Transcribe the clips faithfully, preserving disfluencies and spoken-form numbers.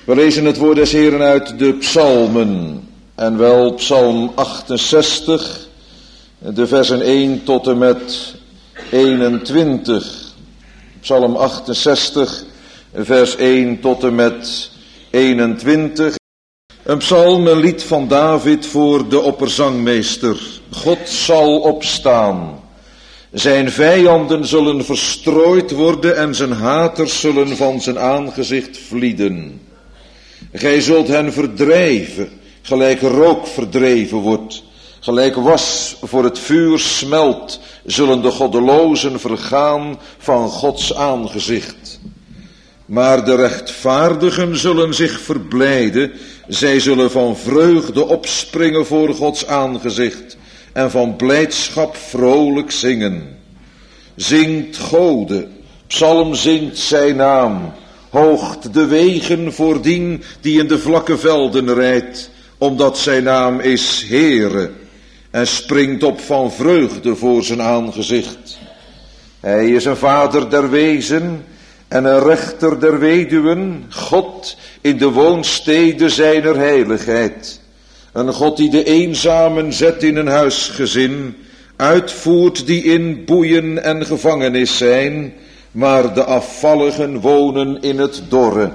We lezen het woord des Heeren uit de psalmen, en wel psalm achtenzestig, de versen één tot en met eenentwintig. Psalm achtenzestig, vers één tot en met eenentwintig. Een psalm, een lied van David voor de opperzangmeester. God zal opstaan. Zijn vijanden zullen verstrooid worden en zijn haters zullen van zijn aangezicht vlieden. Gij zult hen verdrijven, gelijk rook verdreven wordt. Gelijk was voor het vuur smelt, zullen de goddelozen vergaan van Gods aangezicht. Maar de rechtvaardigen zullen zich verblijden, zij zullen van vreugde opspringen voor Gods aangezicht en van blijdschap vrolijk zingen. Zingt Gode, psalm zingt zijn naam, hoogt de wegen voordien die in de vlakke velden rijdt, omdat zijn naam is Heere, en springt op van vreugde voor zijn aangezicht. Hij is een vader der wezen en een rechter der weduwen, God in de woonstede zijner heiligheid. Een God die de eenzamen zet in een huisgezin, uitvoert die in boeien en gevangenis zijn, maar de afvalligen wonen in het dorre.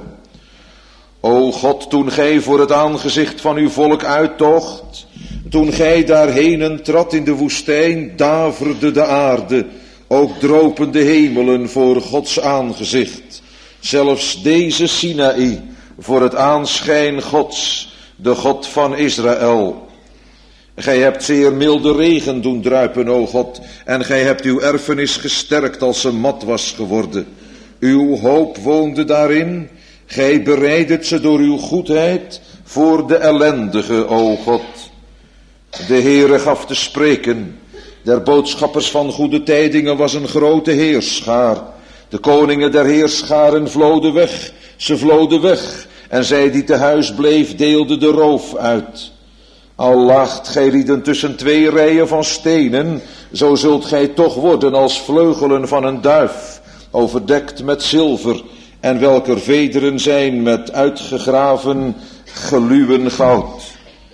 O God, toen gij voor het aangezicht van uw volk uittocht, toen gij daarheen trad in de woestijn, daverde de aarde, ook dropen de hemelen voor Gods aangezicht. Zelfs deze Sinaï, voor het aanschijn Gods, de God van Israël. Gij hebt zeer milde regen doen druipen, o God, en gij hebt uw erfenis gesterkt als ze mat was geworden. Uw hoop woonde daarin, gij bereidet ze door uw goedheid voor de ellendige, o God. De Heere gaf te spreken, der boodschappers van goede tijdingen was een grote heerschaar. De koningen der heerscharen vloden weg, ze vloden weg, en zij die te huis bleef deelde de roof uit. Al laagt gij lieden tussen twee rijen van stenen, zo zult gij toch worden als vleugelen van een duif, overdekt met zilver, en welker vederen zijn met uitgegraven geluwen goud.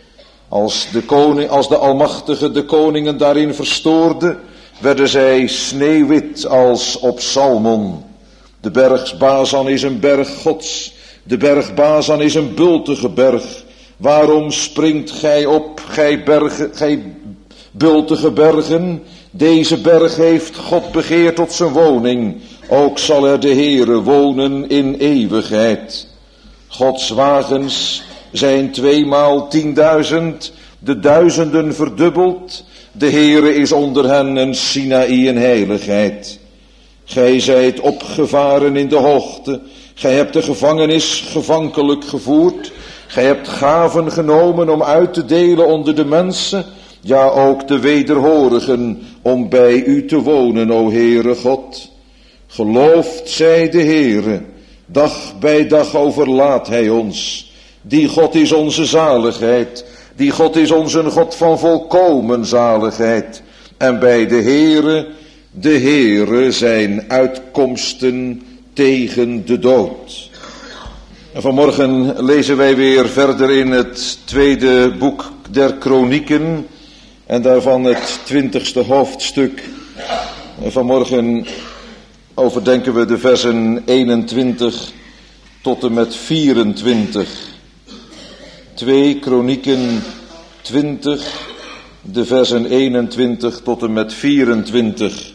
Als de koning, als de Almachtige de koningen daarin verstoorde, werden zij sneeuwwit als op Salmon. De berg Bazan is een berg Gods, de berg Bazan is een bultige berg. Waarom springt gij op, gij, bergen, gij bultige bergen? Deze berg heeft God begeerd tot zijn woning, ook zal er de Heere wonen in eeuwigheid. Gods wagens zijn tweemaal tienduizend, de duizenden verdubbeld, de Heere is onder hen een Sinaï in heiligheid. Gij zijt opgevaren in de hoogte, gij hebt de gevangenis gevankelijk gevoerd, gij hebt gaven genomen om uit te delen onder de mensen, ja ook de wederhorigen, om bij u te wonen, o Heere God. Geloofd zij de Heere, dag bij dag overlaadt hij ons. Die God is onze zaligheid, die God is onze God van volkomen zaligheid. En bij de Heere, de Heere zijn uitkomsten tegen de dood. En vanmorgen lezen wij weer verder in het tweede boek der Kronieken en daarvan het twintigste hoofdstuk. En vanmorgen overdenken we de versen eenentwintig tot en met vierentwintig. twee Kronieken twintig, de versen eenentwintig tot en met vierentwintig.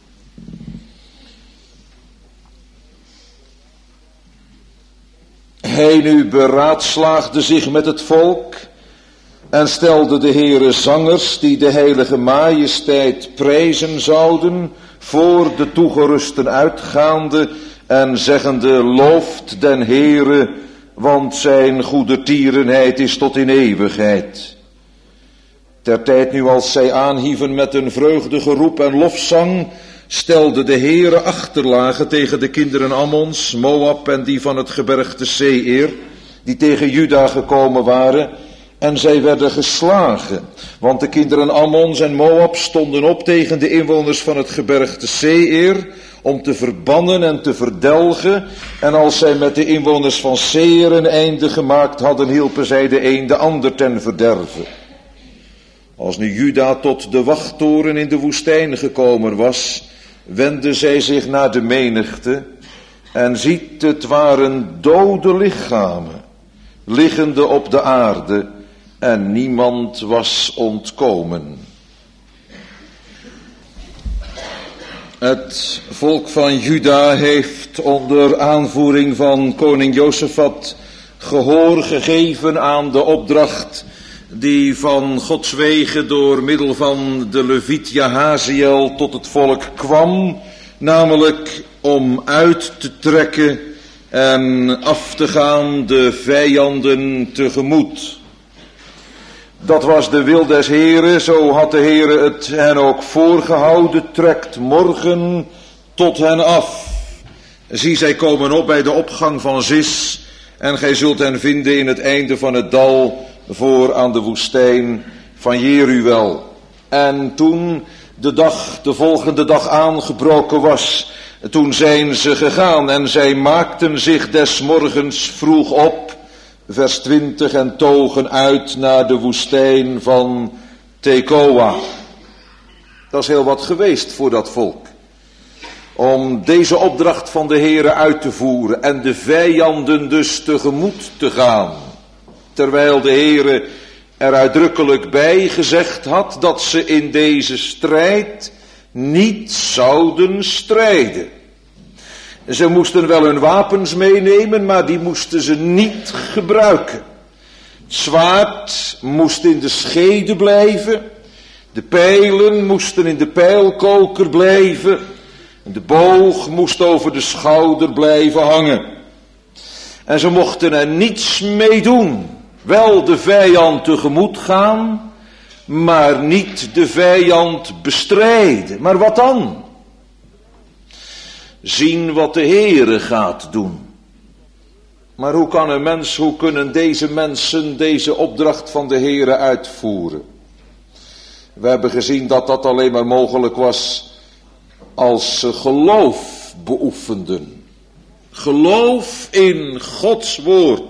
Hij nu beraadslaagde zich met het volk en stelde de Heere zangers die de heilige majesteit prijzen zouden voor de toegerusten uitgaande en zeggende: looft den Heere, want zijn goedertierenheid is tot in eeuwigheid. Ter tijd nu als zij aanhieven met een vreugdegeroep en lofzang, stelde de Heere achterlagen tegen de kinderen Ammons, Moab en die van het gebergte Seir, die tegen Juda gekomen waren, en zij werden geslagen, want de kinderen Ammons en Moab stonden op tegen de inwoners van het gebergte Seir, om te verbannen en te verdelgen. En als zij met de inwoners van Seir een einde gemaakt hadden, hielpen zij de een de ander ten verderve. Als nu Juda tot de wachttoren in de woestijn gekomen was, wendde zij zich naar de menigte en ziet, het waren dode lichamen, liggende op de aarde, en niemand was ontkomen. Het volk van Juda heeft onder aanvoering van koning Josafat gehoor gegeven aan de opdracht die van Gods wegen door middel van de leviet Jahaziel tot het volk kwam, namelijk om uit te trekken en af te gaan de vijanden tegemoet. Dat was de wil des Heren, zo had de Heren het hen ook voorgehouden, trekt morgen tot hen af. Zie, zij komen op bij de opgang van Zis, en gij zult hen vinden in het einde van het dal, voor aan de woestijn van Jeruel. En toen de dag, de volgende dag aangebroken was, toen zijn ze gegaan en zij maakten zich des morgens vroeg op, vers twintig, en togen uit naar de woestijn van Tekoa. Dat is heel wat geweest voor dat volk, om deze opdracht van de Heere uit te voeren en de vijanden dus tegemoet te gaan. Terwijl de Heere er uitdrukkelijk bij gezegd had dat ze in deze strijd niet zouden strijden. Ze moesten wel hun wapens meenemen, maar die moesten ze niet gebruiken. Het zwaard moest in de schede blijven, de pijlen moesten in de pijlkoker blijven, en de boog moest over de schouder blijven hangen. En ze mochten er niets mee doen. Wel de vijand tegemoet gaan, maar niet de vijand bestrijden. Maar wat dan? Zien wat de Heere gaat doen. Maar hoe kan een mens, hoe kunnen deze mensen deze opdracht van de Heere uitvoeren? We hebben gezien dat dat alleen maar mogelijk was als ze geloof beoefenden. Geloof in Gods woord.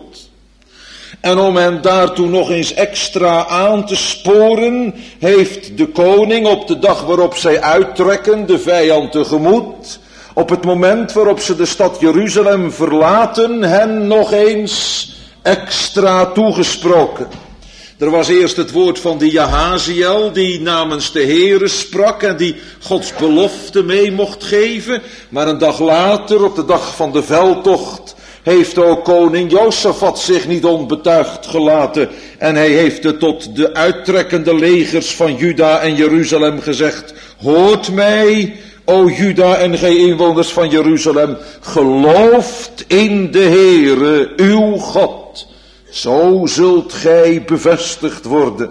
En om hen daartoe nog eens extra aan te sporen, heeft de koning op de dag waarop zij uittrekken de vijand tegemoet, op het moment waarop ze de stad Jeruzalem verlaten, hen nog eens extra toegesproken. Er was eerst het woord van die Jahaziel, die namens de Heere sprak en die Gods belofte mee mocht geven. Maar een dag later, op de dag van de veldtocht, heeft ook koning Josafat zich niet onbetuigd gelaten. En hij heeft het tot de uittrekkende legers van Juda en Jeruzalem gezegd: hoort mij, o Juda en gij inwoners van Jeruzalem, gelooft in de Heere, uw God. Zo zult gij bevestigd worden.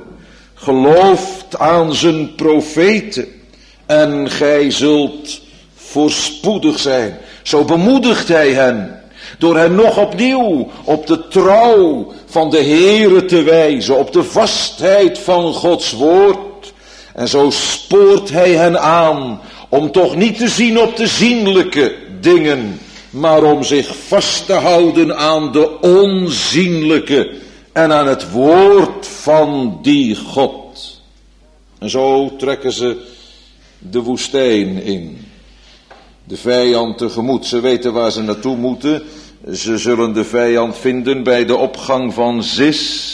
Gelooft aan zijn profeten en gij zult voorspoedig zijn. Zo bemoedigt hij hen, door hen nog opnieuw op de trouw van de Heere te wijzen, op de vastheid van Gods woord. En zo spoort hij hen aan om toch niet te zien op de zienlijke dingen, maar om zich vast te houden aan de onzienlijke en aan het woord van die God. En zo trekken ze de woestijn in, de vijand tegemoet. Ze weten waar ze naartoe moeten. Ze zullen de vijand vinden bij de opgang van Zis,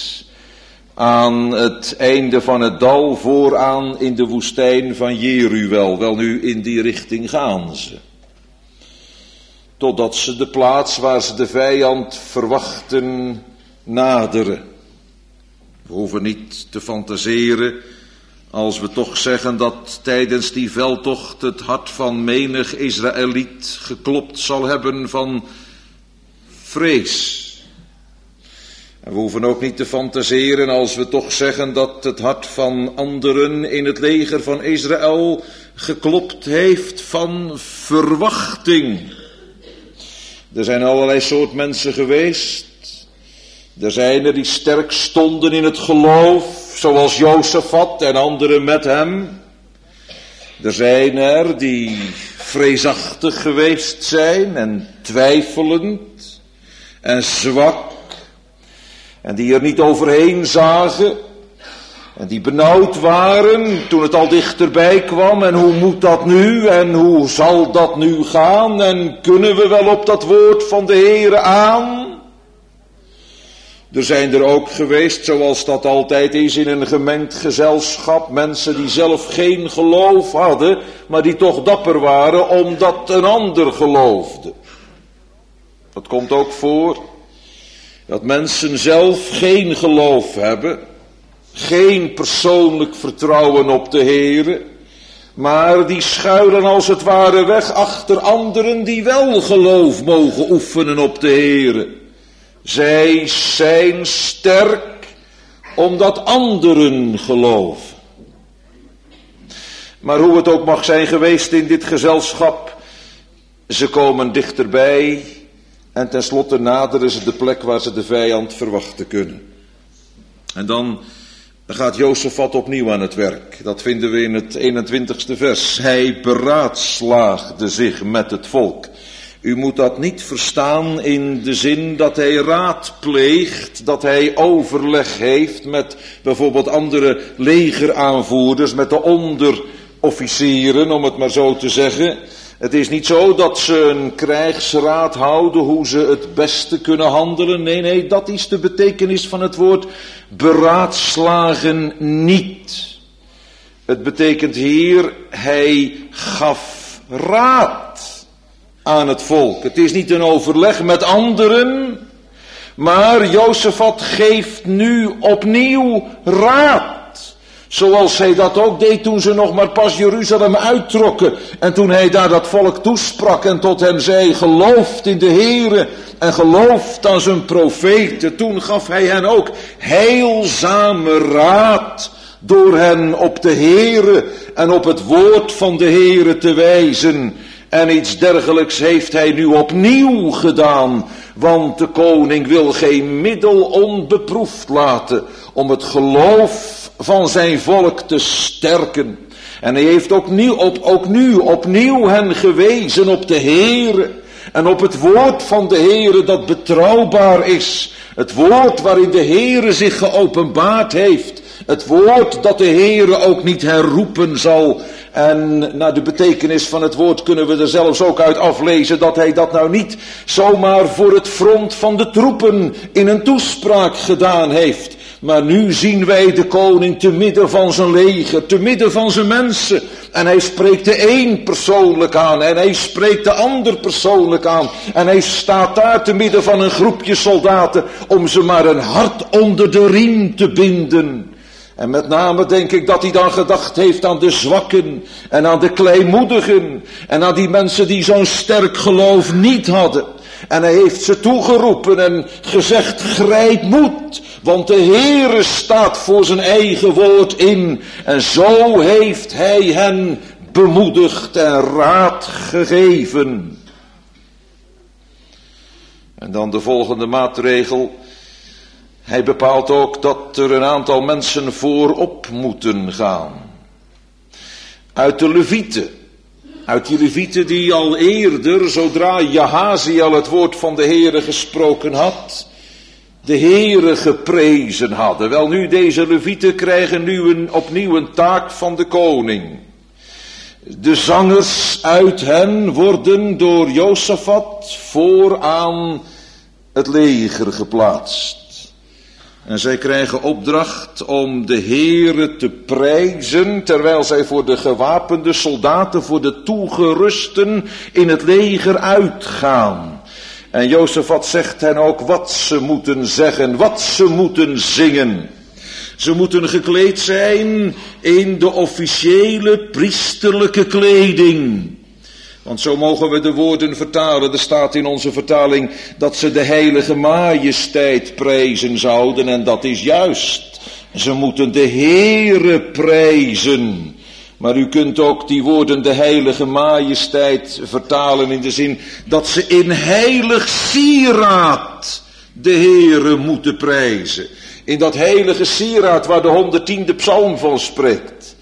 aan het einde van het dal, vooraan in de woestijn van Jeruel. Wel nu, in die richting gaan ze. Totdat ze de plaats waar ze de vijand verwachten naderen. We hoeven niet te fantaseren als we toch zeggen dat tijdens die veldtocht het hart van menig Israëliet geklopt zal hebben van vrees. En we hoeven ook niet te fantaseren als we toch zeggen dat het hart van anderen in het leger van Israël geklopt heeft van verwachting. Er zijn allerlei soort mensen geweest. Er zijn er die sterk stonden in het geloof, zoals Josafat en anderen met hem. Er zijn er die vreesachtig geweest zijn en twijfelend en zwak. En die er niet overheen zagen. En die benauwd waren toen het al dichterbij kwam. En hoe moet dat nu? En hoe zal dat nu gaan? En kunnen we wel op dat woord van de Heere aan? Er zijn er ook geweest, zoals dat altijd is in een gemengd gezelschap, mensen die zelf geen geloof hadden, maar die toch dapper waren omdat een ander geloofde. Dat komt ook voor dat mensen zelf geen geloof hebben, geen persoonlijk vertrouwen op de Heere, maar die schuilen als het ware weg achter anderen die wel geloof mogen oefenen op de Heere. Zij zijn sterk omdat anderen geloven. Maar hoe het ook mag zijn geweest in dit gezelschap, ze komen dichterbij en tenslotte naderen ze de plek waar ze de vijand verwachten kunnen. En dan gaat Jozefat opnieuw aan het werk. Dat vinden we in het eenentwintigste vers. Hij beraadslaagde zich met het volk. U moet dat niet verstaan in de zin dat hij raadpleegt, dat hij overleg heeft met bijvoorbeeld andere legeraanvoerders, met de onderofficieren, om het maar zo te zeggen. Het is niet zo dat ze een krijgsraad houden hoe ze het beste kunnen handelen. Nee, nee, dat is de betekenis van het woord beraadslagen niet. Het betekent hier, hij gaf raad aan het volk. Het is niet een overleg met anderen, maar Jozefat geeft nu opnieuw raad. Zoals hij dat ook deed toen ze nog maar pas Jeruzalem uittrokken. En toen hij daar dat volk toesprak en tot hen zei, gelooft in de Heere en gelooft aan zijn profeten. Toen gaf hij hen ook heilzame raad door hen op de Heere en op het woord van de Heere te wijzen. En iets dergelijks heeft hij nu opnieuw gedaan, want de koning wil geen middel onbeproefd laten om het geloof van zijn volk te sterken. En hij heeft ook, nieuw, op, ook nu opnieuw hen gewezen op de Heere en op het woord van de Heere dat betrouwbaar is. Het woord waarin de Heere zich geopenbaard heeft. Het woord dat de Heere ook niet herroepen zal. En naar de betekenis van het woord kunnen we er zelfs ook uit aflezen dat hij dat nou niet zomaar voor het front van de troepen in een toespraak gedaan heeft. Maar nu zien wij de koning te midden van zijn leger, te midden van zijn mensen. En hij spreekt de een persoonlijk aan en hij spreekt de ander persoonlijk aan. En hij staat daar te midden van een groepje soldaten om ze maar een hart onder de riem te binden. En met name denk ik dat hij dan gedacht heeft aan de zwakken en aan de kleinmoedigen en aan die mensen die zo'n sterk geloof niet hadden. En hij heeft ze toegeroepen en gezegd, grijp moed, want de Heere staat voor zijn eigen woord in. En zo heeft hij hen bemoedigd en raad gegeven. En dan de volgende maatregel. Hij bepaalt ook dat er een aantal mensen voorop moeten gaan. Uit de Levieten. Uit die Levieten die al eerder, zodra Jahaziel het woord van de Heere gesproken had, de Heere geprezen hadden. Wel nu, deze Levieten krijgen nu een, opnieuw een taak van de koning. De zangers uit hen worden door Jozefat vooraan het leger geplaatst. En zij krijgen opdracht om de Heere te prijzen, terwijl zij voor de gewapende soldaten, voor de toegerusten in het leger uitgaan. En Jozefat zegt hen ook wat ze moeten zeggen, wat ze moeten zingen. Ze moeten gekleed zijn in de officiële priesterlijke kleding. Want zo mogen we de woorden vertalen. Er staat in onze vertaling dat ze de heilige majesteit prijzen zouden. En dat is juist. Ze moeten de Heere prijzen. Maar u kunt ook die woorden de heilige majesteit vertalen in de zin dat ze in heilig sieraad de Heere moeten prijzen. In dat heilige sieraad waar de honderdtiende psalm van spreekt.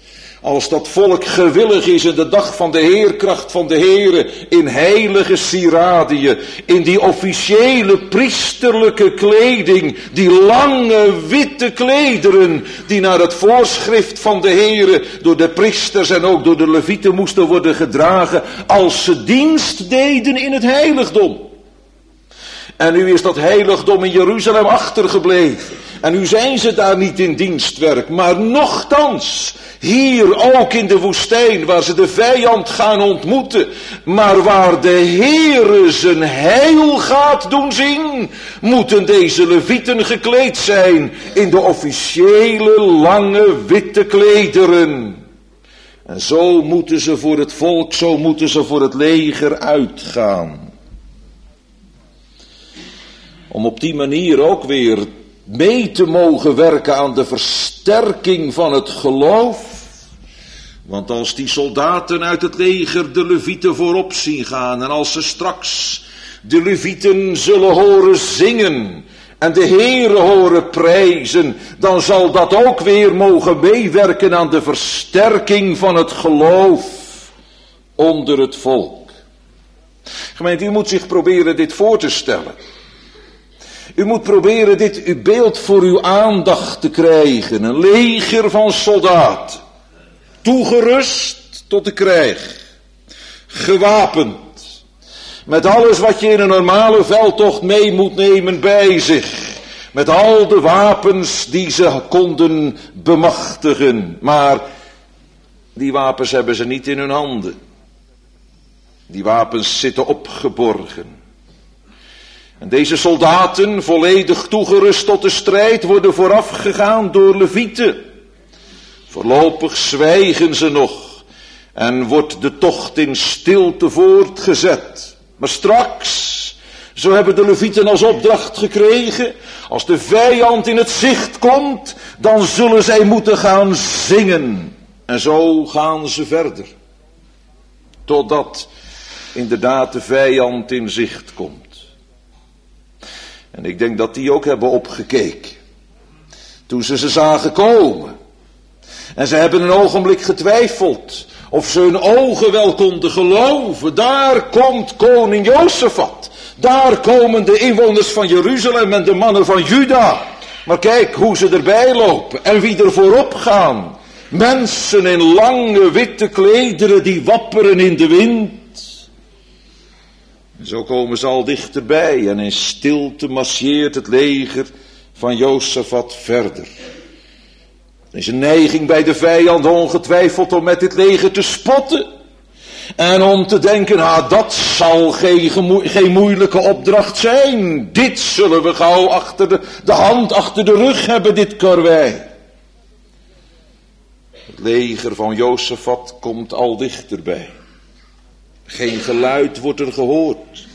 Als dat volk gewillig is in de dag van de heerkracht van de Heere, in heilige sieraden, in die officiële priesterlijke kleding, die lange witte klederen, die naar het voorschrift van de Heere door de priesters en ook door de levieten moesten worden gedragen, als ze dienst deden in het heiligdom. En nu is dat heiligdom in Jeruzalem achtergebleven. En nu zijn ze daar niet in dienstwerk, maar nochtans, hier ook in de woestijn, waar ze de vijand gaan ontmoeten, maar waar de Heere zijn heil gaat doen zien, moeten deze levieten gekleed zijn in de officiële lange witte klederen. En zo moeten ze voor het volk, zo moeten ze voor het leger uitgaan. Om op die manier ook weer mee te mogen werken aan de versterking van het geloof. Want als die soldaten uit het leger de levieten voorop zien gaan, en als ze straks de levieten zullen horen zingen en de Heere horen prijzen, dan zal dat ook weer mogen meewerken aan de versterking van het geloof onder het volk. Gemeente, u moet zich proberen dit voor te stellen. U moet proberen dit uw beeld voor uw aandacht te krijgen. Een leger van soldaten. Toegerust tot de krijg. Gewapend. Met alles wat je in een normale veldtocht mee moet nemen bij zich. Met al de wapens die ze konden bemachtigen. Maar die wapens hebben ze niet in hun handen. Die wapens zitten opgeborgen. En deze soldaten, volledig toegerust tot de strijd, worden voorafgegaan door levieten. Voorlopig zwijgen ze nog en wordt de tocht in stilte voortgezet. Maar straks, zo hebben de levieten als opdracht gekregen, als de vijand in het zicht komt, dan zullen zij moeten gaan zingen. En zo gaan ze verder. Totdat inderdaad de vijand in zicht komt. En ik denk dat die ook hebben opgekeken. Toen ze ze zagen komen. En ze hebben een ogenblik getwijfeld. Of ze hun ogen wel konden geloven. Daar komt koning Josafat. Daar komen de inwoners van Jeruzalem en de mannen van Juda. Maar kijk hoe ze erbij lopen. En wie er voorop gaan. Mensen in lange witte klederen die wapperen in de wind. En zo komen ze al dichterbij en in stilte marcheert het leger van Josafat verder. Er is een neiging bij de vijand ongetwijfeld om met dit leger te spotten. En om te denken, ah, dat zal geen, geen moeilijke opdracht zijn. Dit zullen we gauw achter de, de hand, achter de rug hebben, dit karwei. Het leger van Josafat komt al dichterbij. Geen geluid wordt er gehoord.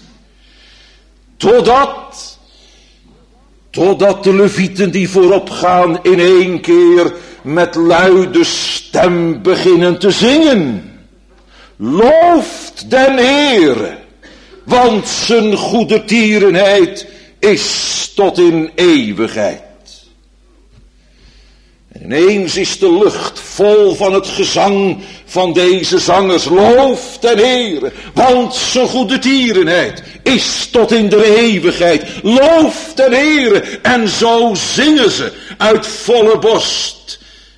Totdat, totdat de levieten die voorop gaan in één keer met luide stem beginnen te zingen. Looft den Heere, want zijn goedertierenheid is tot in eeuwigheid. En ineens is de lucht vol van het gezang van deze zangers. Loof den Heere, want zijn goedertierenheid is tot in de eeuwigheid. Loof den Heere. En zo zingen ze uit volle borst.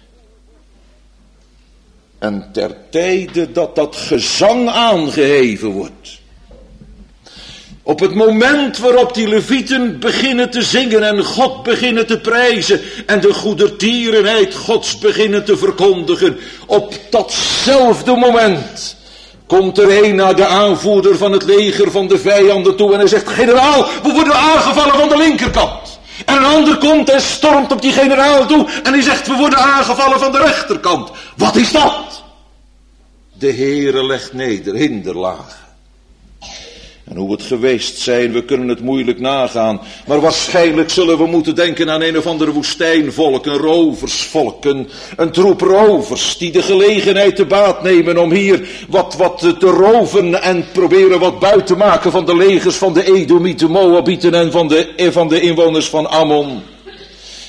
En ter tijde dat dat gezang aangeheven wordt. Op het moment waarop die levieten beginnen te zingen en God beginnen te prijzen en de goedertierenheid Gods beginnen te verkondigen, op datzelfde moment komt er een naar de aanvoerder van het leger van de vijanden toe en hij zegt, generaal, we worden aangevallen van de linkerkant. En een ander komt en stormt op die generaal toe en hij zegt, we worden aangevallen van de rechterkant. Wat is dat? De Heere legt neder, hinderlagen. En hoe het geweest zijn, we kunnen het moeilijk nagaan. Maar waarschijnlijk zullen we moeten denken aan een of andere woestijnvolk, een roversvolk, een, een troep rovers die de gelegenheid te baat nemen om hier wat, wat te roven en proberen wat buit te maken van de legers van de Edomieten, Moabieten en van de, van de inwoners van Ammon.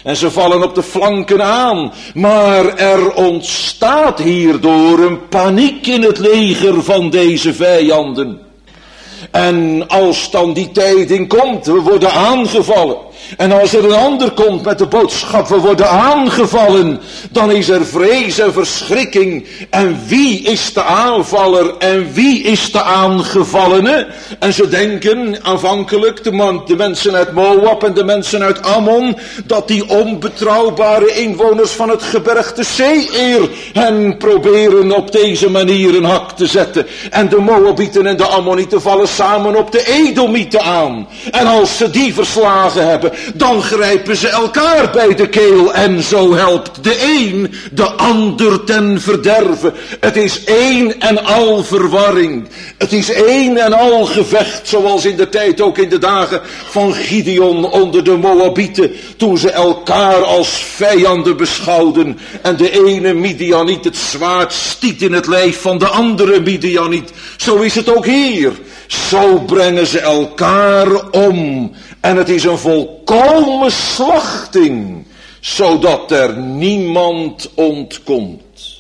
En ze vallen op de flanken aan. Maar er ontstaat hierdoor een paniek in het leger van deze vijanden. En als dan die tijding komt, we worden aangevallen. En als er een ander komt met de boodschap, we worden aangevallen, dan is er vrees en verschrikking. En wie is de aanvaller en wie is de aangevallene? En ze denken aanvankelijk, de, man, de mensen uit Moab en de mensen uit Ammon, dat die onbetrouwbare inwoners van het gebergte Seir hen proberen op deze manier een hak te zetten. En de Moabieten en de Ammonieten vallen samen op de Edomieten aan. En als ze die verslagen hebben, dan grijpen ze elkaar bij de keel en zo helpt de een de ander ten verderve. Het is één en al verwarring. Het is één en al gevecht, zoals in de tijd ook in de dagen van Gideon onder de Moabieten, toen ze elkaar als vijanden beschouwden en de ene Midianiet het zwaard stiet in het lijf van de andere Midianiet. Zo is het ook hier. Zo brengen ze elkaar om. En het is een volkomen slachting, zodat er niemand ontkomt.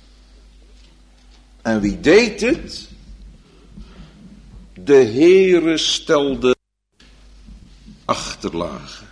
En wie deed het? De Heere stelde achterlagen.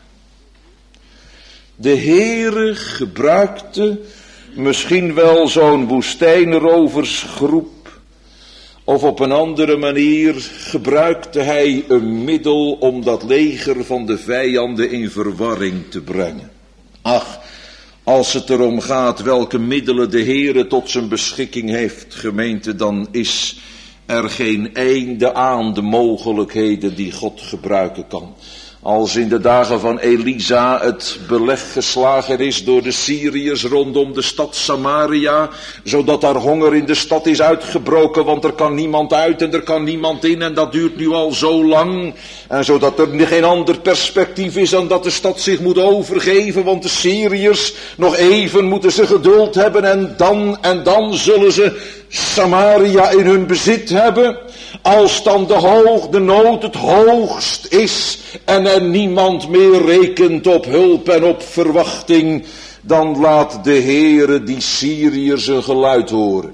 De Heere gebruikte misschien wel zo'n woestijnroversgroep, of op een andere manier gebruikte hij een middel om dat leger van de vijanden in verwarring te brengen. Ach, als het erom gaat welke middelen de Heere tot zijn beschikking heeft, gemeente, dan is er geen einde aan de mogelijkheden die God gebruiken kan. Als in de dagen van Elisa het beleg geslagen is door de Syriërs rondom de stad Samaria, zodat daar honger in de stad is uitgebroken, want er kan niemand uit en er kan niemand in en dat duurt nu al zo lang. En zodat er geen ander perspectief is dan dat de stad zich moet overgeven, want de Syriërs nog even moeten ze geduld hebben en dan en dan zullen ze Samaria in hun bezit hebben. Als dan de, hoog, de nood het hoogst is en er niemand meer rekent op hulp en op verwachting, dan laat de Heere die Syriërs een geluid horen.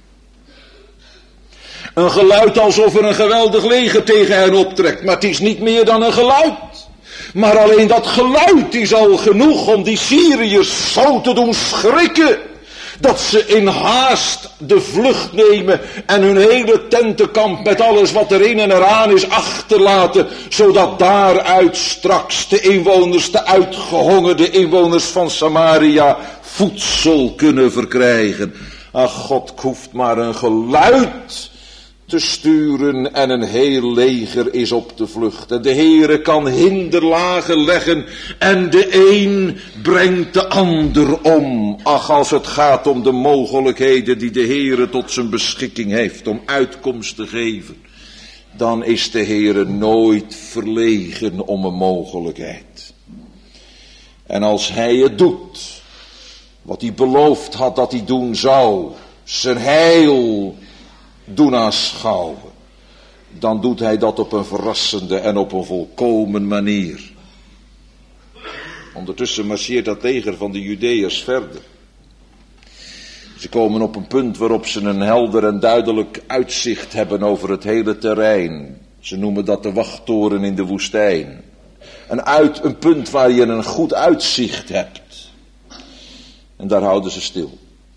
Een geluid alsof er een geweldig leger tegen hen optrekt, maar het is niet meer dan een geluid. Maar alleen dat geluid is al genoeg om die Syriërs zo te doen schrikken, dat ze in haast de vlucht nemen en hun hele tentenkamp met alles wat erin en eraan is achterlaten, zodat daaruit straks de inwoners, de uitgehongerde inwoners van Samaria, voedsel kunnen verkrijgen. Ach, God hoeft maar een geluid te sturen en een heel leger is op de vlucht. En de Heere kan hinderlagen leggen en de een brengt de ander om. Ach, als het gaat om de mogelijkheden die de Heere tot zijn beschikking heeft om uitkomst te geven, dan is de Heere nooit verlegen om een mogelijkheid. En als hij het doet, wat hij beloofd had dat hij doen zou, zijn heil doen aanschouwen, dan doet hij dat op een verrassende en op een volkomen manier. Ondertussen marcheert dat leger van de Judeërs verder. Ze komen op een punt waarop ze een helder en duidelijk uitzicht hebben over het hele terrein. Ze noemen dat de wachttoren in de woestijn. Een, uit, een punt waar je een goed uitzicht hebt. En daar houden ze stil.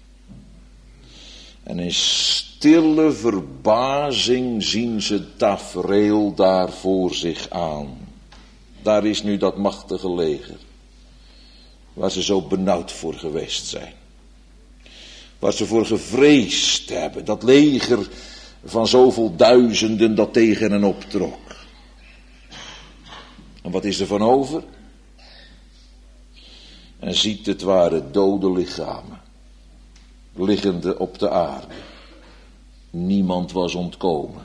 En in stille verbazing zien ze het tafereel daar voor zich aan. Daar is nu dat machtige leger, waar ze zo benauwd voor geweest zijn. Waar ze voor gevreesd hebben, dat leger van zoveel duizenden dat tegen hen optrok. En wat is er van over? En ziet, het waren dode lichamen, liggende op de aarde. Niemand was ontkomen.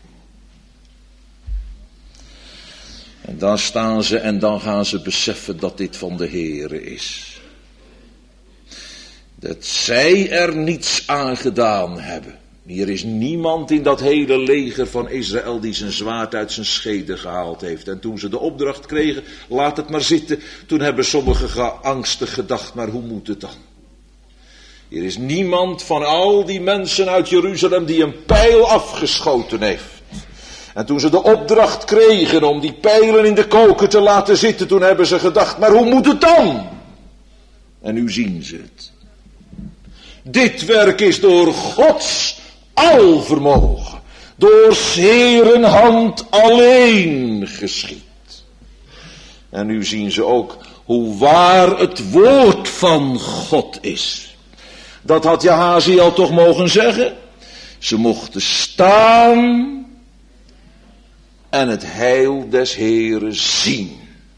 En dan staan ze en dan gaan ze beseffen dat dit van de Heere is. Dat zij er niets aan gedaan hebben. Hier is niemand in dat hele leger van Israël die zijn zwaard uit zijn schede gehaald heeft. En toen ze de opdracht kregen, laat het maar zitten, toen hebben sommigen angstig gedacht, maar hoe moet het dan? Hier is niemand van al die mensen uit Jeruzalem die een pijl afgeschoten heeft. En toen ze de opdracht kregen om die pijlen in de koker te laten zitten, toen hebben ze gedacht, maar hoe moet het dan? En nu zien ze het. Dit werk is door Gods alvermogen, door 's Heeren hand alleen geschied. En nu zien ze ook hoe waar het woord van God is. Dat had Jahaziel toch mogen zeggen. Ze mochten staan en het heil des Heeren zien.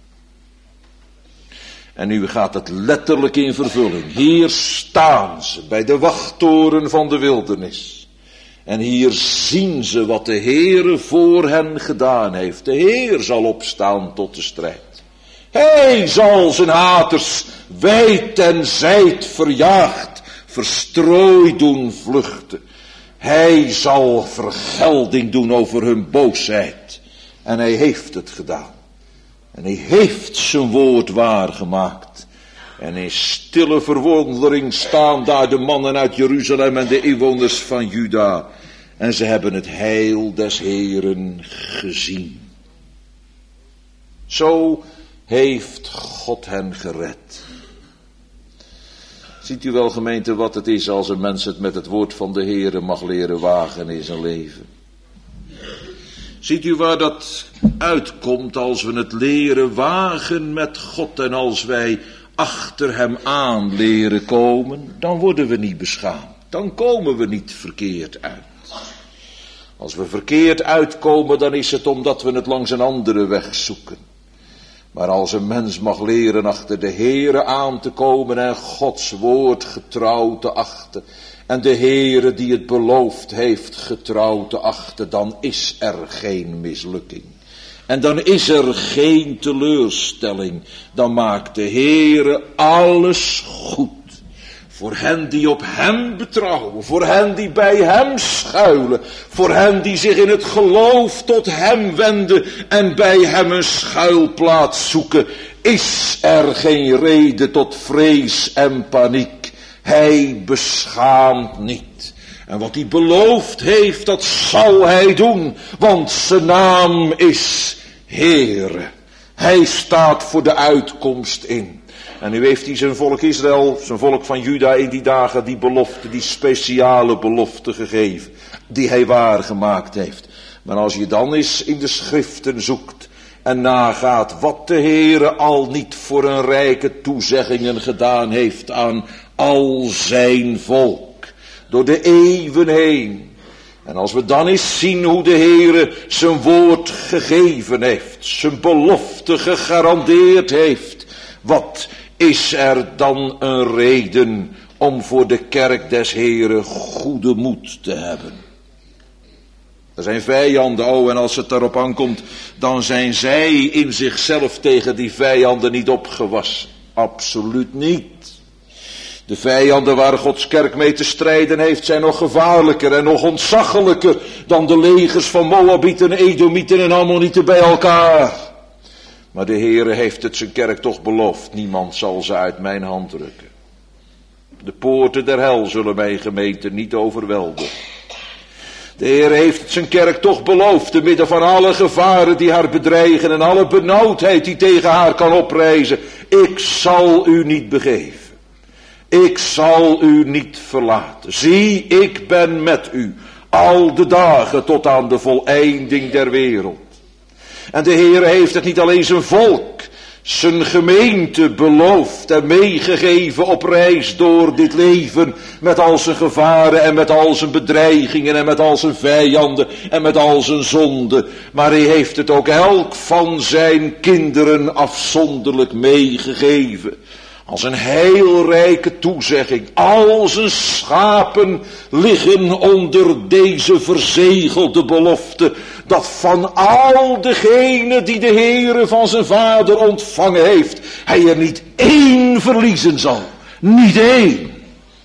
En nu gaat het letterlijk in vervulling. Hier staan ze bij de wachttoren van de wildernis. En hier zien ze wat de Heere voor hen gedaan heeft. De Heer zal opstaan tot de strijd. Hij zal zijn haters wijd en zijd verjaagd, verstrooid doen vluchten. Hij zal vergelding doen over hun boosheid. En hij heeft het gedaan. En hij heeft zijn woord waargemaakt. En in stille verwondering staan daar de mannen uit Jeruzalem en de inwoners van Juda. En ze hebben het heil des Heeren gezien. Zo heeft God hen gered. Ziet u wel, gemeente, wat het is als een mens het met het woord van de Heere mag leren wagen in zijn leven. Ziet u waar dat uitkomt als we het leren wagen met God en als wij achter hem aan leren komen, dan worden we niet beschaamd. Dan komen we niet verkeerd uit. Als we verkeerd uitkomen, dan is het omdat we het langs een andere weg zoeken. Maar als een mens mag leren achter de Heere aan te komen en Gods woord getrouw te achten, en de Heere die het beloofd heeft getrouw te achten, dan is er geen mislukking. En dan is er geen teleurstelling. Dan maakt de Heere alles goed. Voor hen die op hem betrouwen, voor hen die bij hem schuilen, voor hen die zich in het geloof tot hem wenden en bij hem een schuilplaats zoeken, is er geen reden tot vrees en paniek. Hij beschaamt niet. En wat hij beloofd heeft, dat zal hij doen, want zijn naam is Heere. Hij staat voor de uitkomst in. En nu heeft hij zijn volk Israël, zijn volk van Juda in die dagen die belofte, die speciale belofte gegeven, die hij waargemaakt heeft. Maar als je dan eens in de schriften zoekt en nagaat wat de Heere al niet voor een rijke toezeggingen gedaan heeft aan al zijn volk, door de eeuwen heen. En als we dan eens zien hoe de Heere zijn woord gegeven heeft, zijn belofte gegarandeerd heeft, wat is er dan een reden om voor de kerk des Heeren goede moed te hebben? Er zijn vijanden, oh, en als het daarop aankomt, dan zijn zij in zichzelf tegen die vijanden niet opgewassen. Absoluut niet. De vijanden waar Gods kerk mee te strijden heeft, zijn nog gevaarlijker en nog ontzaglijker dan de legers van Moabieten, Edomieten en Ammonieten bij elkaar. Maar de Heere heeft het zijn kerk toch beloofd, niemand zal ze uit mijn hand rukken. De poorten der hel zullen mijn gemeente niet overweldigen. De Heere heeft het zijn kerk toch beloofd, te midden van alle gevaren die haar bedreigen en alle benauwdheid die tegen haar kan oprijzen. Ik zal u niet begeven. Ik zal u niet verlaten. Zie, ik ben met u, al de dagen tot aan de voleinding der wereld. En de Heer heeft het niet alleen zijn volk, zijn gemeente beloofd en meegegeven op reis door dit leven, met al zijn gevaren en met al zijn bedreigingen en met al zijn vijanden en met al zijn zonden. Maar hij heeft het ook elk van zijn kinderen afzonderlijk meegegeven. Als een heilrijke toezegging. Al zijn schapen liggen onder deze verzegelde belofte. Dat van al degenen die de Heere van zijn vader ontvangen heeft, hij er niet één verliezen zal. Niet één.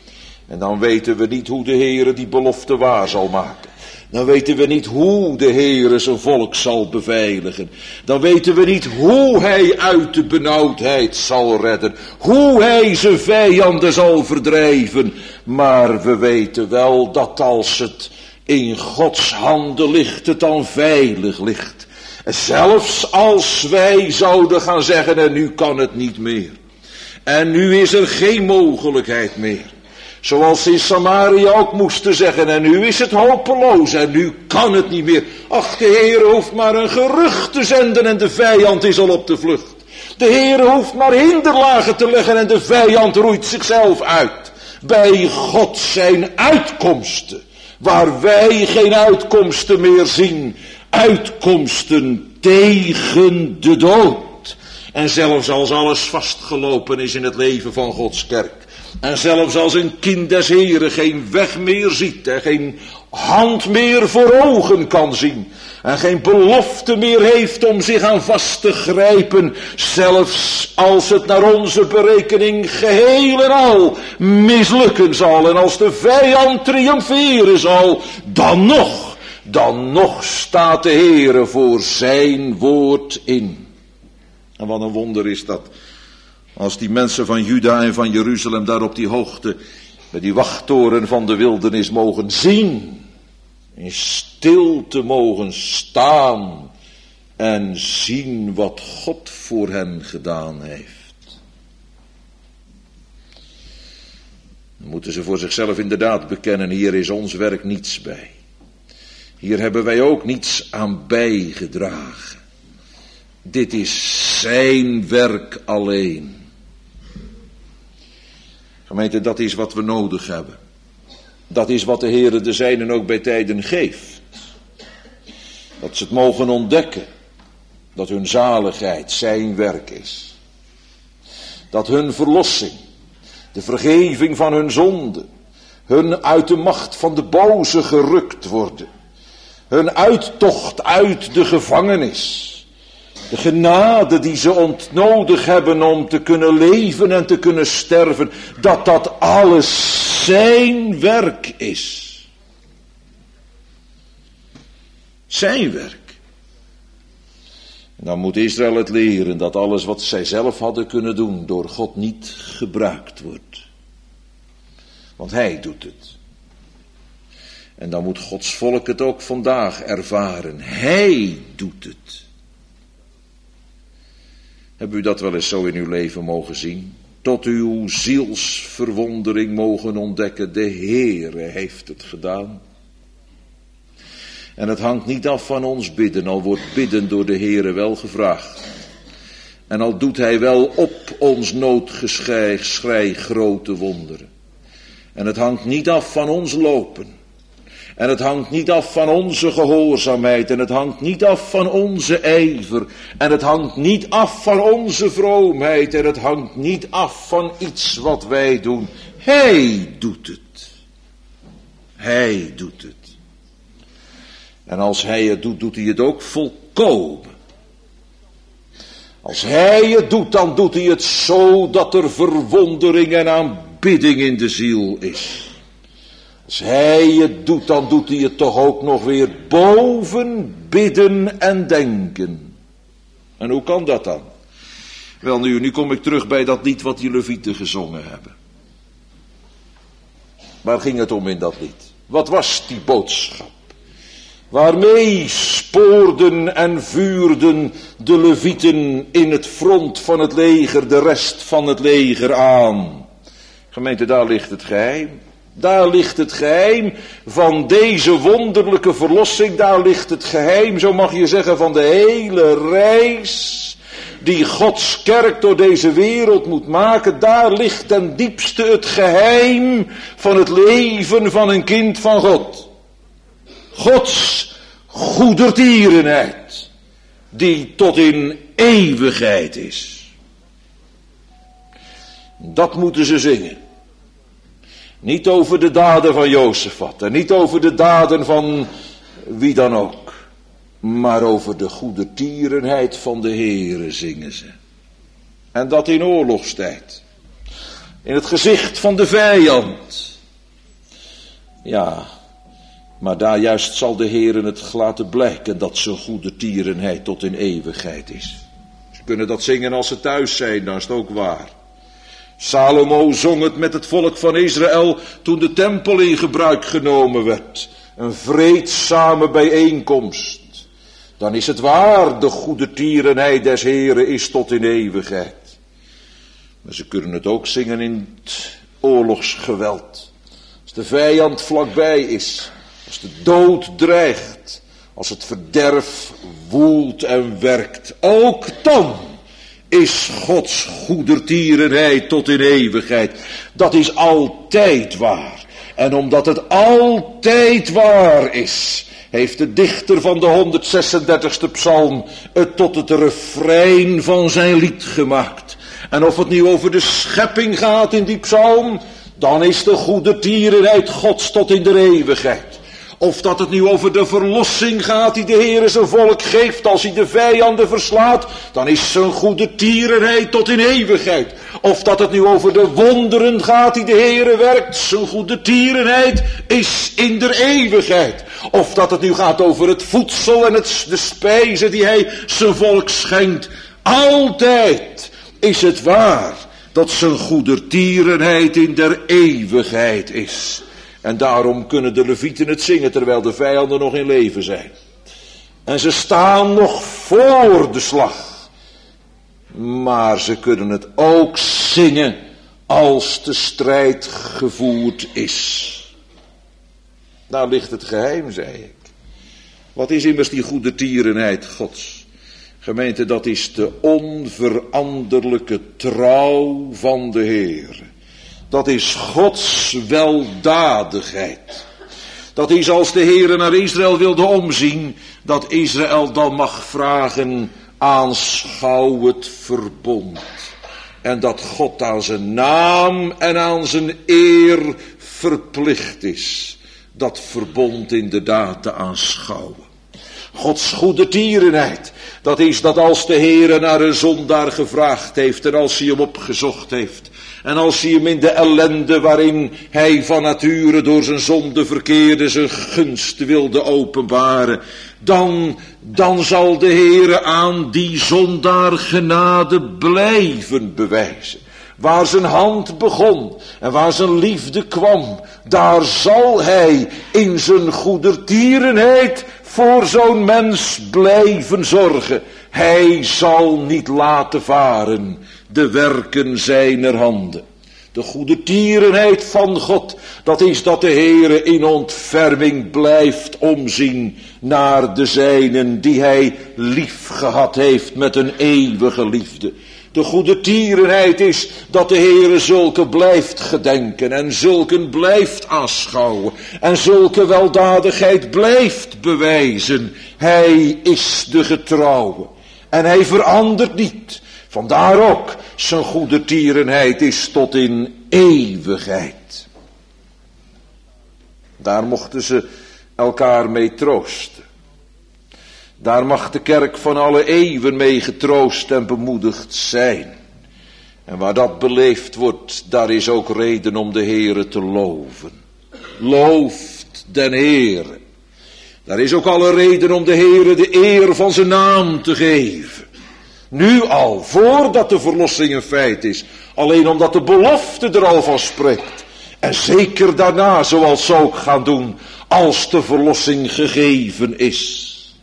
En dan weten we niet hoe de Heere die belofte waar zal maken. Dan weten we niet hoe de Heere zijn volk zal beveiligen. Dan weten we niet hoe hij uit de benauwdheid zal redden. Hoe hij zijn vijanden zal verdrijven. Maar we weten wel dat als het in Gods handen ligt, het dan veilig ligt. Zelfs als wij zouden gaan zeggen, en nu kan het niet meer. En nu is er geen mogelijkheid meer. Zoals ze in Samaria ook moesten zeggen, en nu is het hopeloos, en nu kan het niet meer. Ach, de Heer hoeft maar een gerucht te zenden en de vijand is al op de vlucht. De Heer hoeft maar hinderlagen te leggen en de vijand roeit zichzelf uit. Bij God zijn uitkomsten, waar wij geen uitkomsten meer zien, uitkomsten tegen de dood. En zelfs als alles vastgelopen is in het leven van Gods kerk, en zelfs als een kind des Heren geen weg meer ziet en geen hand meer voor ogen kan zien en geen belofte meer heeft om zich aan vast te grijpen, zelfs als het naar onze berekening geheel en al mislukken zal en als de vijand triomferen zal, dan nog, dan nog staat de Heere voor zijn woord in. En wat een wonder is dat. Als die mensen van Juda en van Jeruzalem daar op die hoogte, bij die wachttoren van de wildernis mogen zien, in stilte mogen staan en zien wat God voor hen gedaan heeft. Dan moeten ze voor zichzelf inderdaad bekennen, hier is ons werk niets bij. Hier hebben wij ook niets aan bijgedragen. Dit is zijn werk alleen. Gemeente, dat is wat we nodig hebben. Dat is wat de Heere de zijnen ook bij tijden geeft. Dat ze het mogen ontdekken. Dat hun zaligheid zijn werk is. Dat hun verlossing, de vergeving van hun zonde, hun uit de macht van de boze gerukt worden. Hun uittocht uit de gevangenis. De genade die ze ontnodig hebben om te kunnen leven en te kunnen sterven, dat dat alles zijn werk is. Zijn werk. En dan moet Israël het leren dat alles wat zij zelf hadden kunnen doen door God niet gebruikt wordt. Want hij doet het. En dan moet Gods volk het ook vandaag ervaren. Hij doet het. Hebben u dat wel eens zo in uw leven mogen zien? Tot uw zielsverwondering mogen ontdekken, de Heere heeft het gedaan. En het hangt niet af van ons bidden, al wordt bidden door de Heere wel gevraagd. En al doet hij wel op ons noodgeschrei grote wonderen. En het hangt niet af van ons lopen. En het hangt niet af van onze gehoorzaamheid. En het hangt niet af van onze ijver. En het hangt niet af van onze vroomheid. En het hangt niet af van iets wat wij doen. Hij doet het. Hij doet het. En als hij het doet, doet hij het ook volkomen. Als hij het doet, dan doet hij het zo dat er verwondering en aanbidding in de ziel is. Als hij het doet, dan doet hij het toch ook nog weer boven bidden en denken. En hoe kan dat dan? Wel nu, nu kom ik terug bij dat lied wat die Levieten gezongen hebben. Waar ging het om in dat lied? Wat was die boodschap? Waarmee spoorden en vuurden de Levieten in het front van het leger, de rest van het leger aan? Gemeente, daar ligt het geheim. Daar ligt het geheim van deze wonderlijke verlossing. Daar ligt het geheim, zo mag je zeggen, van de hele reis die Gods kerk door deze wereld moet maken. Daar ligt ten diepste het geheim van het leven van een kind van God. Gods goedertierenheid, die tot in eeuwigheid is. Dat moeten ze zingen. Niet over de daden van Jozefat en niet over de daden van wie dan ook. Maar over de goedertierenheid van de Heere zingen ze. En dat in oorlogstijd. In het gezicht van de vijand. Ja, maar daar juist zal de Heere het laten blijken dat zijn goedertierenheid tot in eeuwigheid is. Ze kunnen dat zingen als ze thuis zijn, dan is het ook waar. Salomo zong het met het volk van Israël toen de tempel in gebruik genomen werd. Een vreedzame bijeenkomst. Dan is het waar, de goedertierenheid des Heeren is tot in eeuwigheid. Maar ze kunnen het ook zingen in het oorlogsgeweld. Als de vijand vlakbij is, als de dood dreigt, als het verderf woelt en werkt. Ook dan is Gods goedertierenheid tot in eeuwigheid. Dat is altijd waar. En omdat het altijd waar is, heeft de dichter van de honderdzesendertigste psalm het tot het refrein van zijn lied gemaakt. En of het nu over de schepping gaat in die psalm, dan is de goedertierenheid Gods tot in de eeuwigheid. Of dat het nu over de verlossing gaat die de Heere zijn volk geeft als hij de vijanden verslaat, dan is zijn goedertierenheid tot in eeuwigheid. Of dat het nu over de wonderen gaat die de Heere werkt, zijn goedertierenheid is in de eeuwigheid. Of dat het nu gaat over het voedsel en het, de spijzen die hij zijn volk schenkt. Altijd is het waar dat zijn goedertierenheid in der eeuwigheid is. En daarom kunnen de levieten het zingen terwijl de vijanden nog in leven zijn. En ze staan nog voor de slag. Maar ze kunnen het ook zingen als de strijd gevoerd is. Daar ligt het geheim, zei ik. Wat is immers die goedertierenheid Gods? Gemeente, dat is de onveranderlijke trouw van de Heer. Dat is Gods weldadigheid. Dat is als de Heere naar Israël wilde omzien, dat Israël dan mag vragen, aanschouw het verbond. En dat God aan zijn naam en aan zijn eer verplicht is, dat verbond inderdaad te aanschouwen. Gods goedertierenheid, dat is dat als de Heere naar een zondaar gevraagd heeft en als hij hem opgezocht heeft, en als hij hem in de ellende waarin hij van nature door zijn zonde verkeerde zijn gunst wilde openbaren, dan, dan zal de Heere aan die zondaar genade blijven bewijzen. Waar zijn hand begon en waar zijn liefde kwam, daar zal hij in zijn goedertierenheid voor zo'n mens blijven zorgen. Hij zal niet laten varen de werken zijner handen. De goedertierenheid van God, dat is dat de Heere in ontferming blijft omzien naar de zijnen die hij lief gehad heeft met een eeuwige liefde. De goedertierenheid is dat de Heere zulke blijft gedenken en zulke blijft aanschouwen en zulke weldadigheid blijft bewijzen. Hij is de getrouwe en hij verandert niet. Vandaar ook, zijn goedertierenheid is tot in eeuwigheid. Daar mochten ze elkaar mee troosten. Daar mag de kerk van alle eeuwen mee getroost en bemoedigd zijn. En waar dat beleefd wordt, daar is ook reden om de Heere te loven. Looft den Heere. Daar is ook alle reden om de Heere de eer van zijn naam te geven. Nu al, voordat de verlossing een feit is. Alleen omdat de belofte er al van spreekt. En zeker daarna, zoals ze ook gaan doen, als de verlossing gegeven is.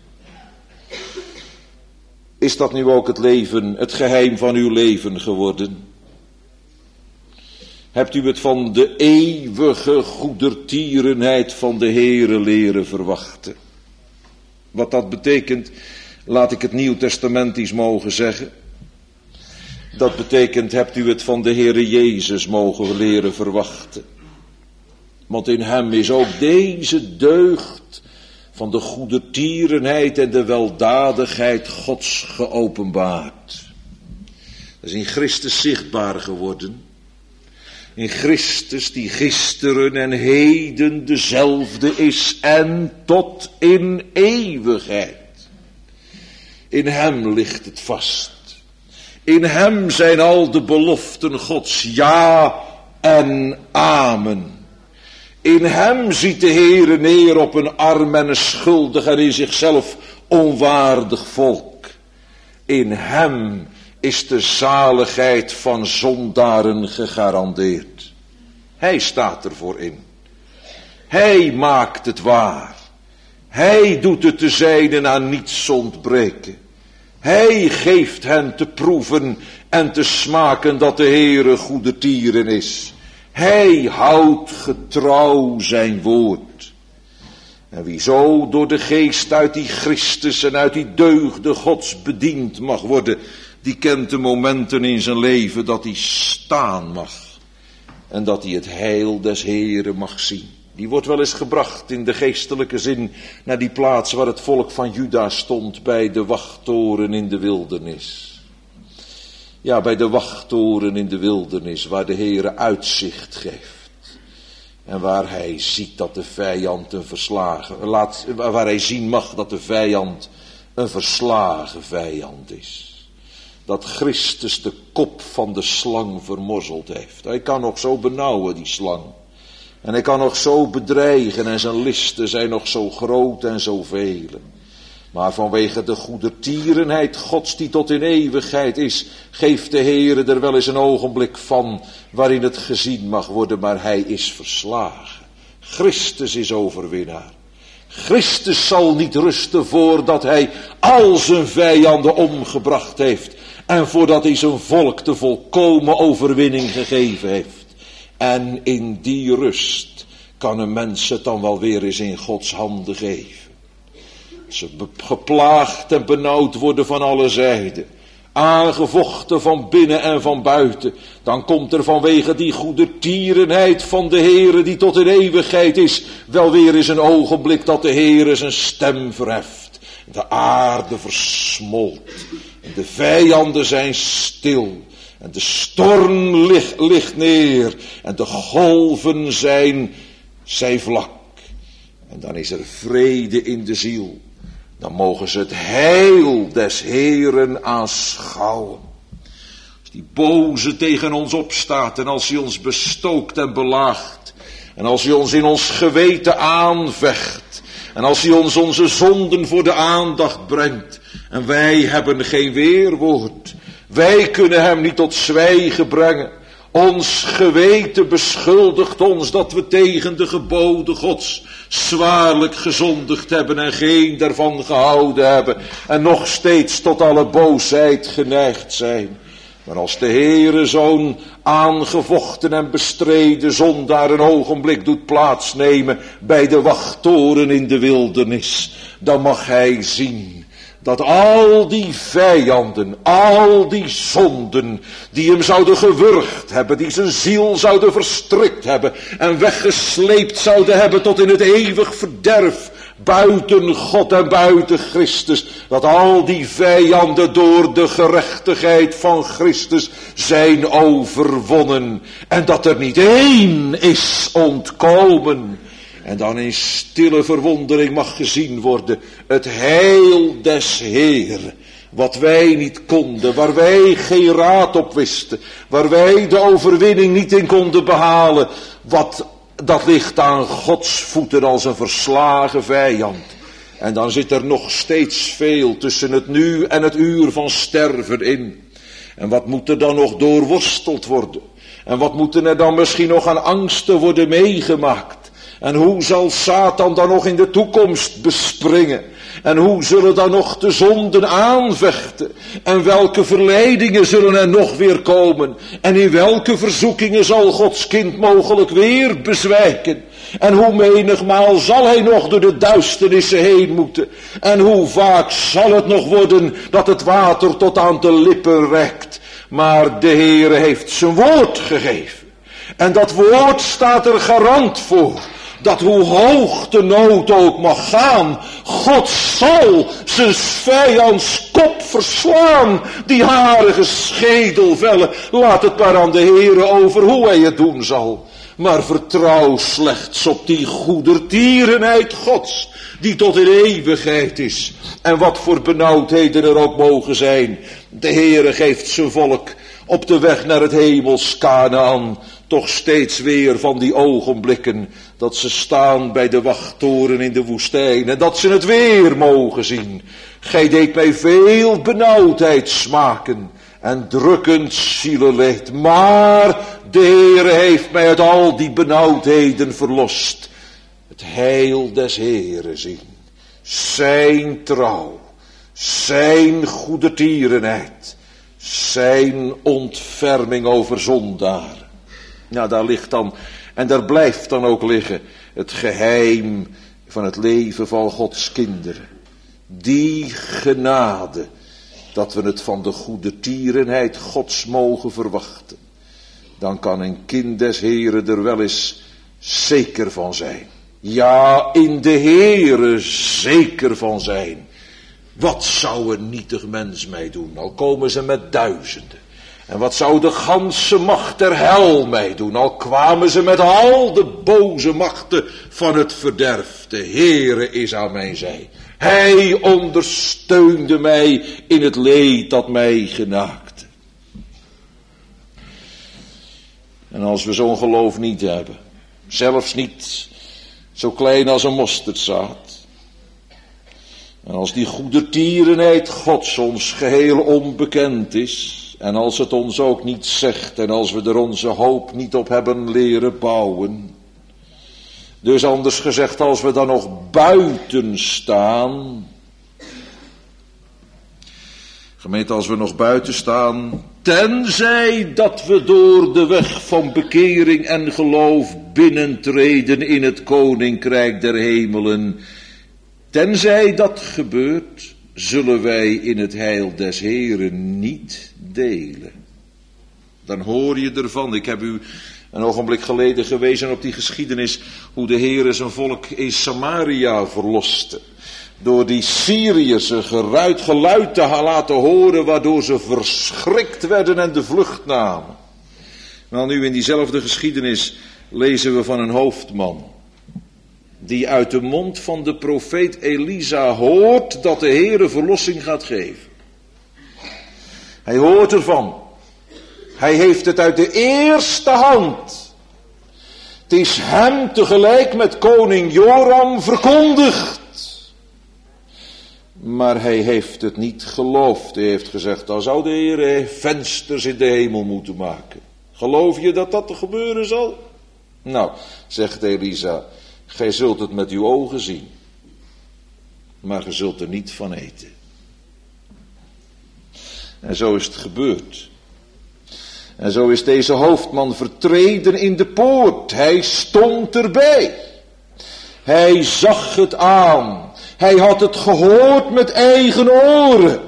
Is dat nu ook het leven, het geheim van uw leven geworden? Hebt u het van de eeuwige goedertierenheid van de Heere leren verwachten? Wat dat betekent, laat ik het Nieuw Testamentisch mogen zeggen. Dat betekent, hebt u het van de Heere Jezus mogen leren verwachten. Want in hem is ook deze deugd van de goedertierenheid en de weldadigheid Gods geopenbaard. Dat is in Christus zichtbaar geworden. In Christus die gisteren en heden dezelfde is en tot in eeuwigheid. In hem ligt het vast. In hem zijn al de beloften Gods ja en amen. In hem ziet de Heere neer op een arm en een schuldig en in zichzelf onwaardig volk. In hem is de zaligheid van zondaren gegarandeerd. Hij staat ervoor in. Hij maakt het waar. Hij doet het de zijnen aan niets ontbreken. Hij geeft hen te proeven en te smaken dat de Heere goedertieren is. Hij houdt getrouw zijn woord. En wie zo door de geest uit die Christus en uit die deugden Gods bediend mag worden, die kent de momenten in zijn leven dat hij staan mag. En dat hij het heil des Heeren mag zien. Die wordt wel eens gebracht in de geestelijke zin naar die plaats waar het volk van Juda stond bij de wachttoren in de wildernis. Ja, bij de wachttoren in de wildernis waar de Heere uitzicht geeft. En waar hij ziet dat de vijand een verslagen, laat, waar hij zien mag dat de vijand een verslagen vijand is. Dat Christus de kop van de slang vermorzeld heeft. Hij kan nog zo benauwen, die slang. En hij kan nog zo bedreigen en zijn listen zijn nog zo groot en zo vele. Maar vanwege de goedertierenheid Gods die tot in eeuwigheid is, geeft de Heere er wel eens een ogenblik van waarin het gezien mag worden, maar hij is verslagen. Christus is overwinnaar. Christus zal niet rusten voordat hij al zijn vijanden omgebracht heeft en voordat hij zijn volk de volkomen overwinning gegeven heeft. En in die rust kan een mens het dan wel weer eens in Gods handen geven. Ze geplaagd en benauwd worden van alle zijden, aangevochten van binnen en van buiten, dan komt er vanwege die goedertierenheid van de Heere die tot in eeuwigheid is, wel weer eens een ogenblik dat de Heere zijn stem verheft. De aarde versmolt en de vijanden zijn stil. En de storm ligt, ligt neer en de golven zijn, zijn vlak. En dan is er vrede in de ziel. Dan mogen ze het heil des Heeren aanschouwen. Als die boze tegen ons opstaat en als hij ons bestookt en belaagt. En als hij ons in ons geweten aanvecht. En als hij ons onze zonden voor de aandacht brengt. En wij hebben geen weerwoord. Wij kunnen hem niet tot zwijgen brengen. Ons geweten beschuldigt ons dat we tegen de geboden Gods zwaarlijk gezondigd hebben en geen daarvan gehouden hebben. En nog steeds tot alle boosheid geneigd zijn. Maar als de Heere zo'n aangevochten en bestreden zondaar een ogenblik doet plaatsnemen bij de wachttoren in de wildernis, dan mag hij zien dat al die vijanden, al die zonden, die hem zouden gewurgd hebben, die zijn ziel zouden verstrikt hebben en weggesleept zouden hebben tot in het eeuwig verderf, buiten God en buiten Christus, dat al die vijanden door de gerechtigheid van Christus zijn overwonnen en dat er niet één is ontkomen. En dan in stille verwondering mag gezien worden het heil des Heeren. Wat wij niet konden, waar wij geen raad op wisten, waar wij de overwinning niet in konden behalen. Wat, dat ligt aan Gods voeten als een verslagen vijand. En dan zit er nog steeds veel tussen het nu en het uur van sterven in. En wat moet er dan nog doorworsteld worden? En wat moeten er dan misschien nog aan angsten worden meegemaakt? En hoe zal Satan dan nog in de toekomst bespringen? En hoe zullen dan nog de zonden aanvechten? En welke verleidingen zullen er nog weer komen? En in welke verzoekingen zal Gods kind mogelijk weer bezwijken? En hoe menigmaal zal hij nog door de duisternissen heen moeten? En hoe vaak zal het nog worden dat het water tot aan de lippen reikt? Maar de Heere heeft zijn woord gegeven. En dat woord staat er garant voor. Dat hoe hoog de nood ook mag gaan, God zal zijn vijands kop verslaan, die harige schedel vellen. Laat het maar aan de Heere over hoe hij het doen zal. Maar vertrouw slechts op die goedertierenheid Gods, die tot in eeuwigheid is. En wat voor benauwdheden er ook mogen zijn, de Heere geeft zijn volk Op de weg naar het hemels Kanaan, toch steeds weer van die ogenblikken dat ze staan bij de wachttoren in de woestijn en dat ze het weer mogen zien. Gij deed mij veel benauwdheid smaken en drukkend zielenleed, maar de Heere heeft mij uit al die benauwdheden verlost. Het heil des Heere zien, zijn trouw, zijn goedertierenheid, zijn ontferming over zondaar. Nou, daar ligt dan, en daar blijft dan ook liggen, het geheim van het leven van Gods kinderen. Die genade, dat we het van de goedertierenheid Gods mogen verwachten. Dan kan een kind des Heeren er wel eens zeker van zijn. Ja, in de Heere zeker van zijn. Wat zou een nietig mens mij doen, al komen ze met duizenden. En wat zou de ganse macht der hel mij doen, al kwamen ze met al de boze machten van het verderf. De Heere is aan mijn zij. Hij ondersteunde mij in het leed dat mij genaakte. En als we zo'n geloof niet hebben, zelfs niet zo klein als een mosterdzaad, en als die goedertierenheid Gods ons geheel onbekend is, en als het ons ook niet zegt, en als we er onze hoop niet op hebben leren bouwen, dus anders gezegd, als we dan nog buiten staan, gemeente, als we nog buiten staan, tenzij dat we door de weg van bekering en geloof binnentreden in het koninkrijk der hemelen, tenzij dat gebeurt, zullen wij in het heil des Heeren niet delen. Dan hoor je ervan. Ik heb u een ogenblik geleden gewezen op die geschiedenis, hoe de Heere zijn volk in Samaria verloste. Door die Syriërs een geruid geluid te laten horen, waardoor ze verschrikt werden en de vlucht namen. Nou, nu in diezelfde geschiedenis lezen we van een hoofdman, die uit de mond van de profeet Elisa hoort dat de Heere verlossing gaat geven. Hij hoort ervan. Hij heeft het uit de eerste hand. Het is hem tegelijk met koning Joram verkondigd. Maar hij heeft het niet geloofd. Hij heeft gezegd, dan zou de Heer vensters in de hemel moeten maken. Geloof je dat dat er gebeuren zal? Nou, zegt Elisa, gij zult het met uw ogen zien, maar gij zult er niet van eten. En zo is het gebeurd. En zo is deze hoofdman vertreden in de poort. Hij stond erbij. Hij zag het aan. Hij had het gehoord met eigen oren.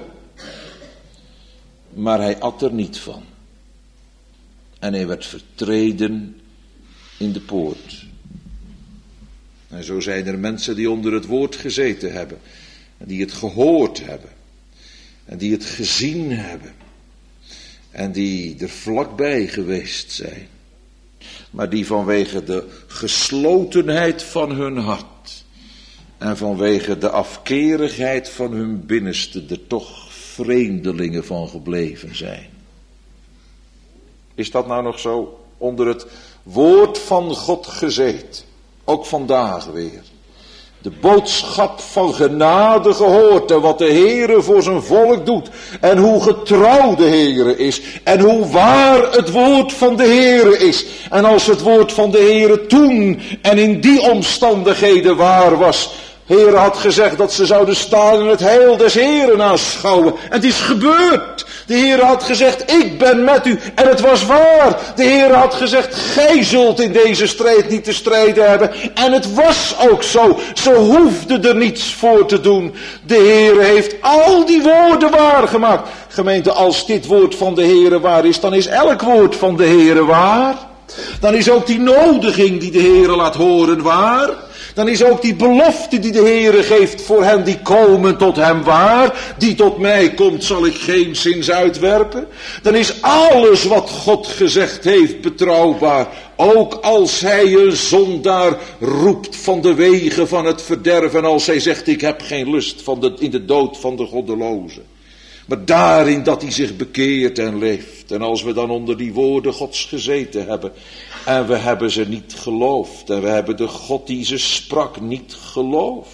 Maar hij at er niet van. En hij werd vertreden in de poort. En zo zijn er mensen die onder het woord gezeten hebben. En die het gehoord hebben. En die het gezien hebben. En die er vlakbij geweest zijn. Maar die vanwege de geslotenheid van hun hart. En vanwege de afkerigheid van hun binnenste er toch vreemdelingen van gebleven zijn. Is dat nou nog zo? Onder het woord van God gezeten. Ook vandaag weer. De boodschap van genade gehoord en wat de Heere voor zijn volk doet. En hoe getrouw de Heere is. En hoe waar het woord van de Heere is. En als het woord van de Heere toen en in die omstandigheden waar was. Heere had gezegd dat ze zouden staan en het heil des Heeren aanschouwen. En het is gebeurd. De Heere had gezegd, ik ben met u. En het was waar. De Heere had gezegd, gij zult in deze strijd niet te strijden hebben. En het was ook zo. Ze hoefden er niets voor te doen. De Heere heeft al die woorden waargemaakt. Gemeente, als dit woord van de Heere waar is, dan is elk woord van de Heere waar. Dan is ook die nodiging die de Heere laat horen waar. Dan is ook die belofte die de Heere geeft voor hen die komen tot hem waar. Die tot mij komt zal ik geen zins uitwerpen. Dan is alles wat God gezegd heeft betrouwbaar. Ook als hij een zondaar roept van de wegen van het verderf. En als hij zegt ik heb geen lust van de, in de dood van de goddeloze. maar daarin dat hij zich bekeert en leeft. En als we dan onder die woorden Gods gezeten hebben en we hebben ze niet geloofd en we hebben de God die ze sprak niet geloofd,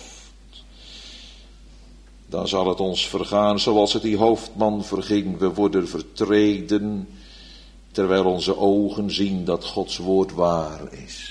dan zal het ons vergaan zoals het die hoofdman verging. We worden vertreden terwijl onze ogen zien dat Gods woord waar is.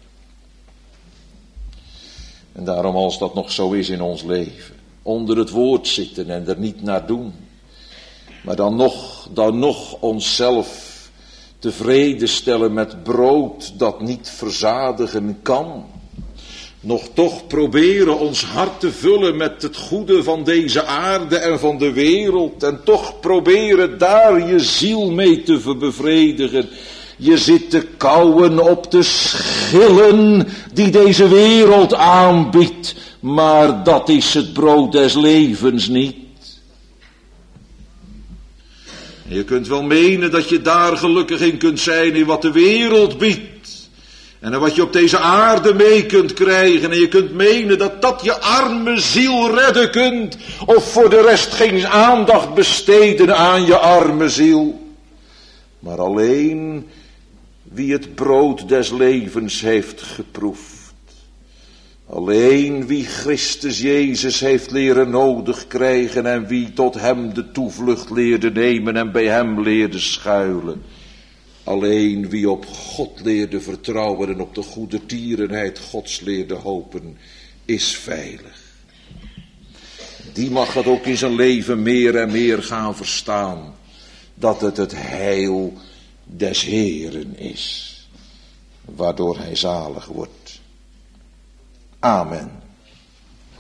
En daarom, als dat nog zo is in ons leven, onder het woord zitten en er niet naar doen, maar dan nog, dan nog onszelf tevreden stellen met brood dat niet verzadigen kan, nog toch proberen ons hart te vullen met het goede van deze aarde en van de wereld, en toch proberen daar je ziel mee te bevredigen. Je zit te kauwen op de schillen die deze wereld aanbiedt, maar dat is het brood des levens niet. Je kunt wel menen dat je daar gelukkig in kunt zijn in wat de wereld biedt. En wat je op deze aarde mee kunt krijgen. En je kunt menen dat dat je arme ziel redden kunt. Of voor de rest geen aandacht besteden aan je arme ziel. Maar alleen wie het brood des levens heeft geproefd. Alleen wie Christus Jezus heeft leren nodig krijgen en wie tot hem de toevlucht leerde nemen en bij hem leerde schuilen. Alleen wie op God leerde vertrouwen en op de goede tierenheid Gods leerde hopen, is veilig. Die mag dat ook in zijn leven meer en meer gaan verstaan, dat het het heil des Heeren is, waardoor hij zalig wordt. Amen.